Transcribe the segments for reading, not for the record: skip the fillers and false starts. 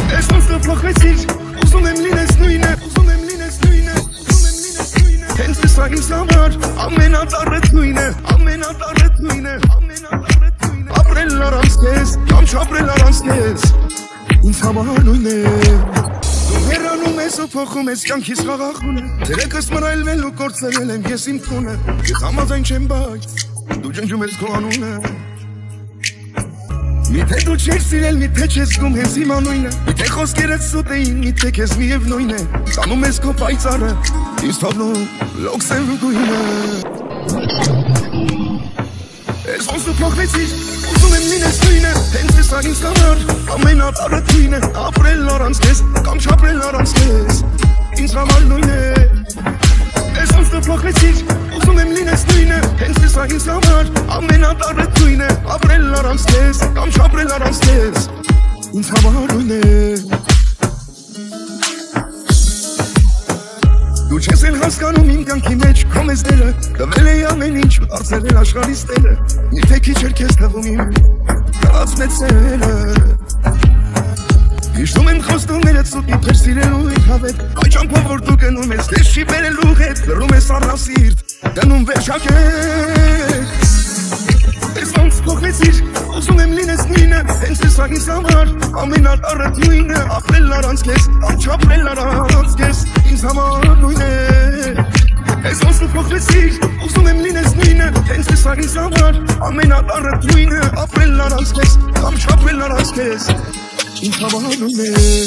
Ես ոնց տպլոխեցիր, ուզում եմ լինես նույնը, ուզում եմ լինես նույնը, ուզում եմ լինես նույնը Հենց սա ինձ համար ամենատառետ նույնը, ամենատառետ նույնը, ամենատառետ նույնը Ապրել առանց քեզ, կամ չապրել առանց քեզ Ինձ համար նույնն է Դու հեռանում ես ու փոխում ես կյանքիս խաղաղությունը Երեքս մռայլվել ու կորցրել եմ ես իմ տունը Ես համաձայն չեմ բայց, դու ջնջում ես քո անունը Միթե դու չես սիրել, միթե չես զգում հենց իմ անույնը Միթե խոսքերդ սուտ էին, միթե քեզ միևնույն է Տանում ես քո պայծառը, ինձ թողնում լոքսեն ու գույնը Ես ոնց դու փոխվեցիր, ուզում եմ լինես նույնը Հենց սա ինձ համար ամենատառետ նույնը Ապրել առանց քեզ, կամ չապրել առանց քեզ Ինձ համար նույնն է Ես ոնց դու փոխվեցիր, ուզում եմ լինես նույնը Հենց սա ինձ համար ամենատառետ նույնը Ապրել առանց քեզ, կամ չապրել առանց քեզ Ինձ համար նույնն է Դու չես էլ հասկանում իմ կյանքի մեջ քո մեզները Տվել էի ամեն ինչ, դարձել էլ աշխարհիս տերը Միթե քիչ էր քեզ թվում իմ կրած մեծ սերը Հիշտում եմ խոստումներդ սուտ իբր սիրելու իմ հավետ Այ ճամփով որ դու գնում ես, քեզ չի բերելու հետ Լռում ես առնասիրտ, դնում վերջակետ Ես ոնց փոխվեցիր, ուզում եմ լինես նույնը Հենց սա ինձ համար ամենատառետ նույնը Ապրել առանց քեզ, կամ չապրել առանց քեզ Ինձ համար նույնն է Ես ոնց դու փոխվեցիր, ուզում եմ լինես նույնը Հենց սա ինձ համար ամենատառետ նույնը Ապրել առանց քեզ, կամ չապրել առանց քեզ Ինձ համար նույնն է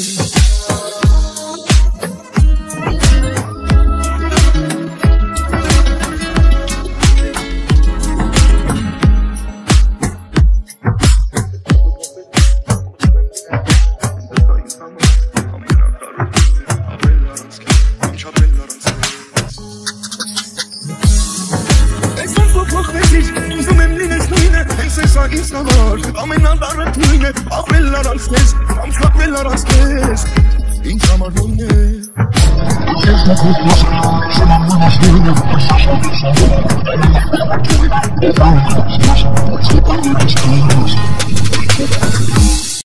Ուզում եմ լինես նույնը, հենց սա ինձ համար ամենատառետ նույնը Ապրել առանց քեզ, կամ չապրել առանց քեզ Ինձ համար նույնն է Ես